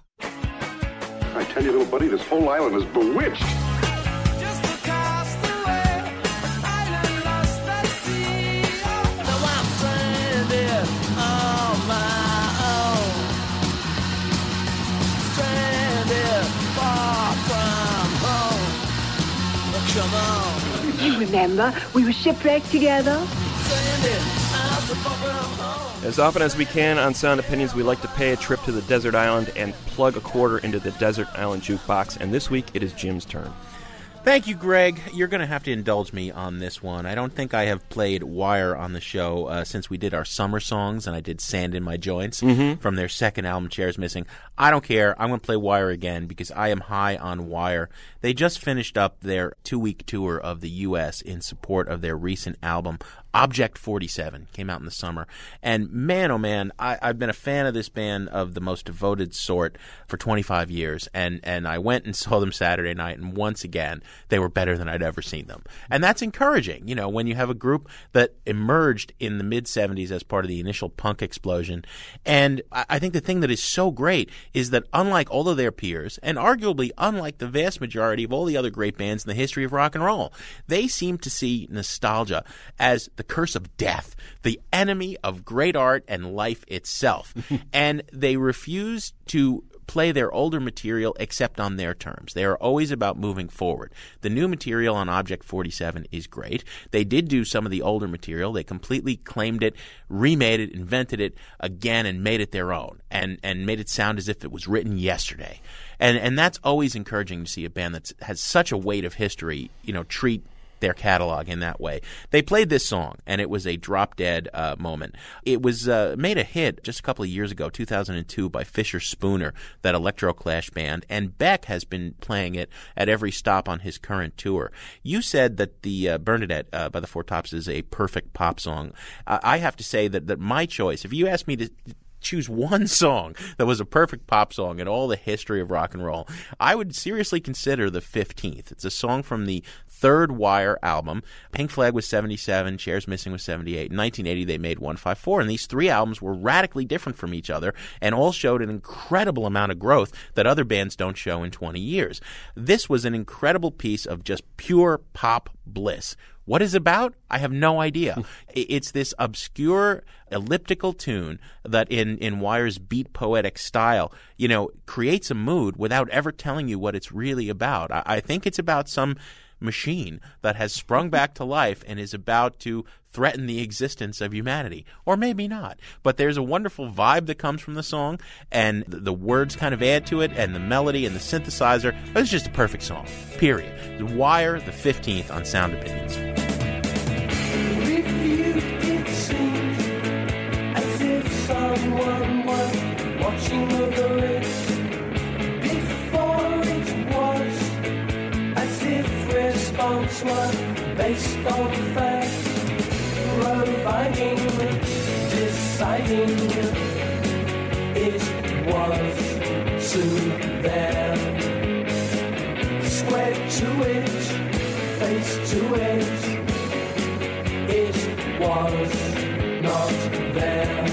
I tell you, little buddy, this whole island is bewitched. You remember, we were shipwrecked together. As often as we can on Sound Opinions, we like to pay a trip to the desert island and plug a quarter into the desert island jukebox. And this week, it is Jim's turn. Thank you, Greg. You're going to have to indulge me on this one. I don't think I have played Wire on the show uh, since we did our summer songs and I did Sand in My Joints Mhm. from their second album, Chairs Missing. I don't care. I'm going to play Wire again because I am high on Wire. They just finished up their two-week tour of the U S in support of their recent album, Object forty-seven, came out in the summer. And man, oh man, I, I've been a fan of this band of the most devoted sort for twenty-five years. And, and I went and saw them Saturday night, and once again, they were better than I'd ever seen them. And that's encouraging, you know, when you have a group that emerged in the mid-seventies as part of the initial punk explosion. And I, I think the thing that is so great is that unlike all of their peers, and arguably unlike the vast majority of all the other great bands in the history of rock and roll, they seem to see nostalgia as the curse of death, the enemy of great art and life itself. And they refuse to play their older material except on their terms. They are always about moving forward. The new material on Object forty-seven is great. They did do some of the older material. They completely claimed it, remade it, invented it again, and made it their own, and, and made it sound as if it was written yesterday. And and that's always encouraging to see a band that has such a weight of history, you know, treat their catalog in that way. They played this song, and it was a drop-dead uh, moment. It was uh, made a hit just a couple of years ago, two thousand two, by Fisher Spooner, that electro-clash band, and Beck has been playing it at every stop on his current tour. You said that the uh, Bernadette uh, by the Four Tops is a perfect pop song. Uh, I have to say that, that my choice, if you asked me to choose one song that was a perfect pop song in all the history of rock and roll, I would seriously consider the fifteenth. It's a song from the third Wire album. Pink Flag was seventy-seven, Chairs Missing was seventy-eight. In nineteen eighty, they made one fifty-four, and these three albums were radically different from each other and all showed an incredible amount of growth that other bands don't show in twenty years. This was an incredible piece of just pure pop bliss. What is it about? I have no idea. It's this obscure elliptical tune that in, in Wire's beat poetic style, you know, creates a mood without ever telling you what it's really about. I, I think it's about some machine that has sprung back to life and is about to threaten the existence of humanity. Or maybe not. But there's a wonderful vibe that comes from the song, and the, the words kind of add to it, and the melody and the synthesizer. It's just a perfect song. Period. The Wire, the fifteenth on Sound Opinions. Someone was watching over it before it based on facts, providing, deciding, it was soon there. Square to it, face to it, it was not there.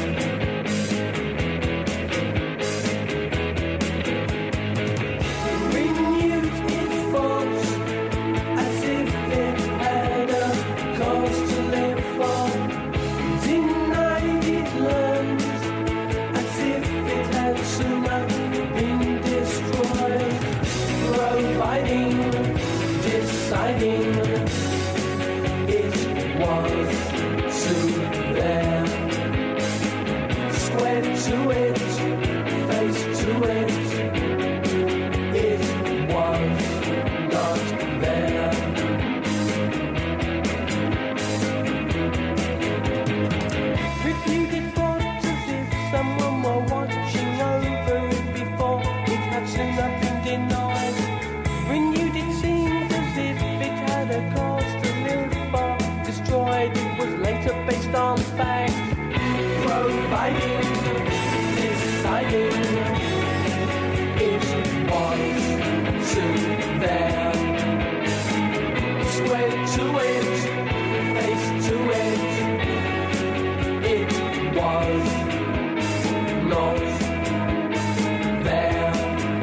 Renewed it fought as if it had a cause to live for. Denied it learned as if it had sooner been destroyed. Providing, deciding, it was soon there. Square to it, face to it, it was not there. Repeated thoughts as if someone were watching over it before it had sooner been denied. Renewed it seemed as if it had a cause to live for. Destroyed it was later based on fact. Providing, deciding, it was soon there. Square to it, face to it, it was not there.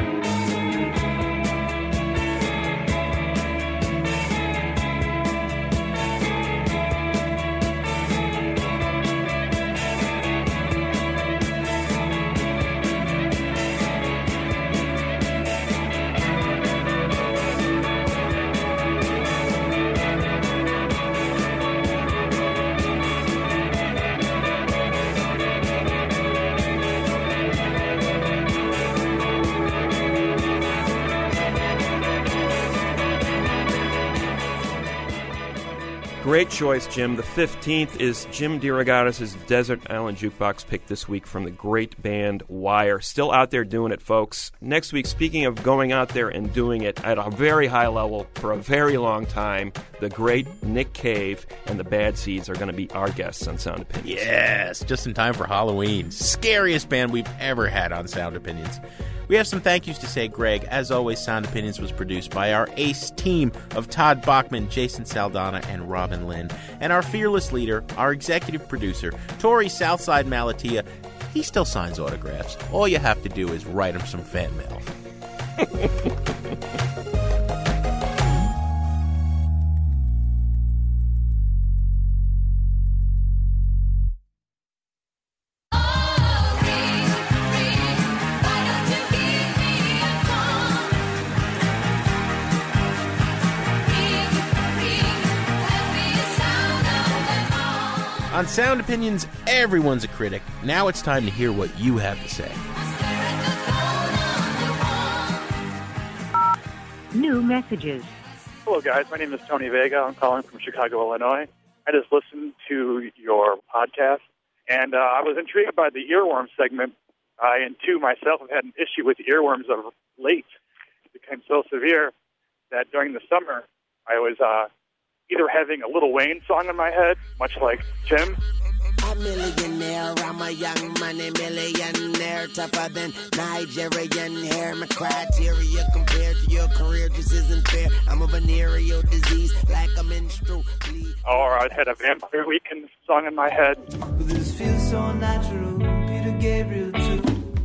Great choice, Jim. The fifteenth is Jim DeRogatis' Desert Island Jukebox pick this week from the great band Wire. Still out there doing it, folks. Next week, speaking of going out there and doing it at a very high level for a very long time, the great Nick Cave and the Bad Seeds are going to be our guests on Sound Opinions. Yes, just in time for Halloween. Scariest band we've ever had on Sound Opinions. We have some thank yous to say, Greg. As always, Sound Opinions was produced by our ace team of Todd Bachman, Jason Saldana, and Robin Lynn. And our fearless leader, our executive producer, Tori Southside Malatia, he still signs autographs. All you have to do is write him some fan mail. On Sound Opinions, everyone's a critic. Now it's time to hear what you have to say. New messages. Hello, guys. My name is Tony Vega. I'm calling from Chicago, Illinois. I just listened to your podcast, and uh, I was intrigued by the earworm segment. I, and too, myself, have had an issue with earworms of late. It became so severe that during the summer, I was uh, either having a Lil Wayne song in my head, much like Tim. A millionaire, I'm a young money millionaire, tougher than Nigerian hair. My criteria compared to your career just isn't fair. I'm a venereal disease, like a menstrual bleed. Or I had a Vampire Weekend song in my head. This feels so natural, Peter Gabriel too.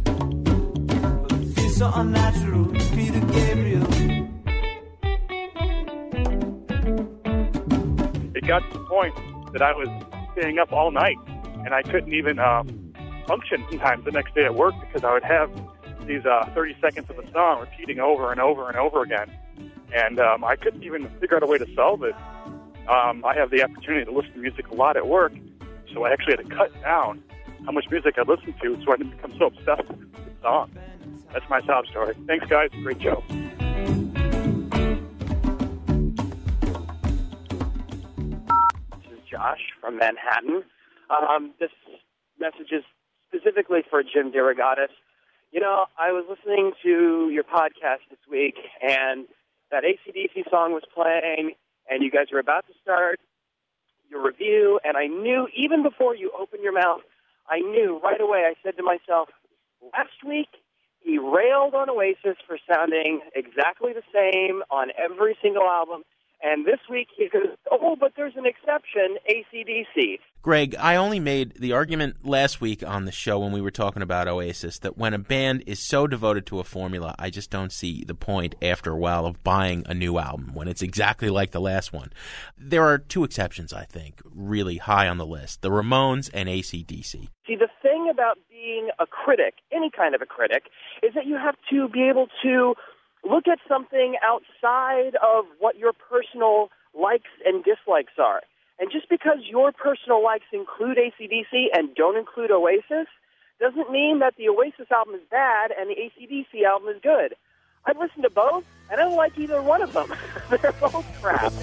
It feels so unnatural, Peter Gabriel. It got to the point that I was staying up all night, and I couldn't even um, function sometimes the next day at work because I would have these uh, thirty seconds of a song repeating over and over and over again, and um, I couldn't even figure out a way to solve it. Um, I have the opportunity to listen to music a lot at work, so I actually had to cut down how much music I listened to so I didn't become so obsessed with the song. That's my sob story. Thanks, guys. Great show. Josh from Manhattan. Um, this message is specifically for Jim DeRogatis. You know, I was listening to your podcast this week, and that A C D C song was playing, and you guys are about to start your review, and I knew, even before you opened your mouth, I knew right away, I said to myself, last week he railed on Oasis for sounding exactly the same on every single album, and this week he goes, oh, but there's an exception, A C D C. Greg, I only made the argument last week on the show when we were talking about Oasis that when a band is so devoted to a formula, I just don't see the point after a while of buying a new album when it's exactly like the last one. There are two exceptions, I think, really high on the list, the Ramones and A C D C. See, the thing about being a critic, any kind of a critic, is that you have to be able to look at something outside of what your personal likes and dislikes are. And just because your personal likes include A C D C and don't include Oasis doesn't mean that the Oasis album is bad and the A C D C album is good. I've listened to both, and I don't like either one of them. They're both crap.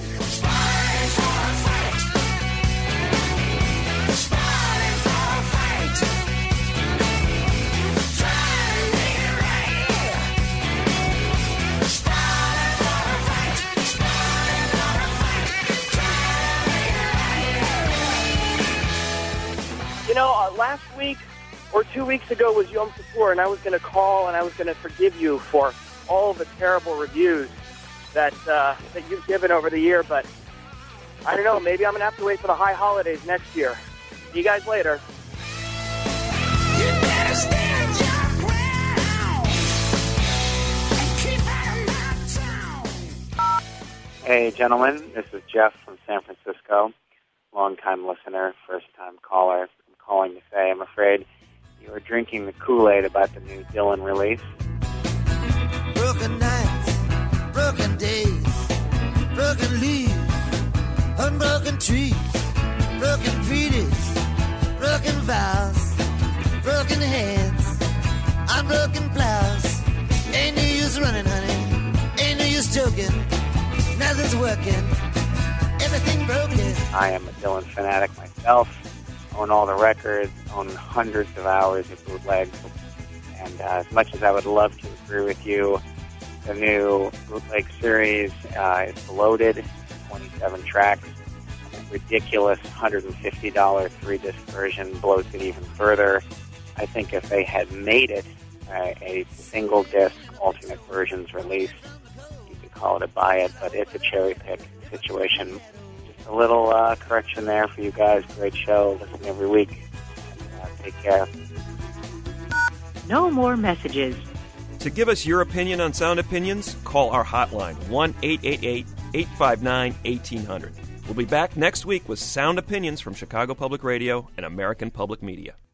You know, uh, last week or two weeks ago was Yom Kippur, and I was going to call and I was going to forgive you for all the terrible reviews that uh, that you've given over the year, but I don't know, maybe I'm going to have to wait for the high holidays next year. See you guys later. Hey, gentlemen, this is Jeff from San Francisco, long-time listener, first-time caller. I'm calling to say I'm afraid you are drinking the Kool-Aid about the new Dylan release. Broken nights, broken days, broken leaves, unbroken trees, broken treaties, broken vows, broken hands, unbroken plows. Ain't no use running, honey, ain't no use joking, nothing's working, everything broken. I am a Dylan fanatic myself, own all the records, own hundreds of hours of bootlegs, and uh, as much as I would love to agree with you, the new bootleg series uh, is loaded, twenty-seven tracks, ridiculous one hundred fifty dollars three-disc version blows it even further. I think if they had made it uh, a single-disc alternate versions release, you could call it a buy it, but it's a cherry-pick situation. Just a little uh, correction there for you guys. Great show. Listen every week. And, uh, take care. No more messages. To give us your opinion on Sound Opinions, call our hotline, one eight eight eight, eight five nine, one eight zero zero. We'll be back next week with Sound Opinions from Chicago Public Radio and American Public Media.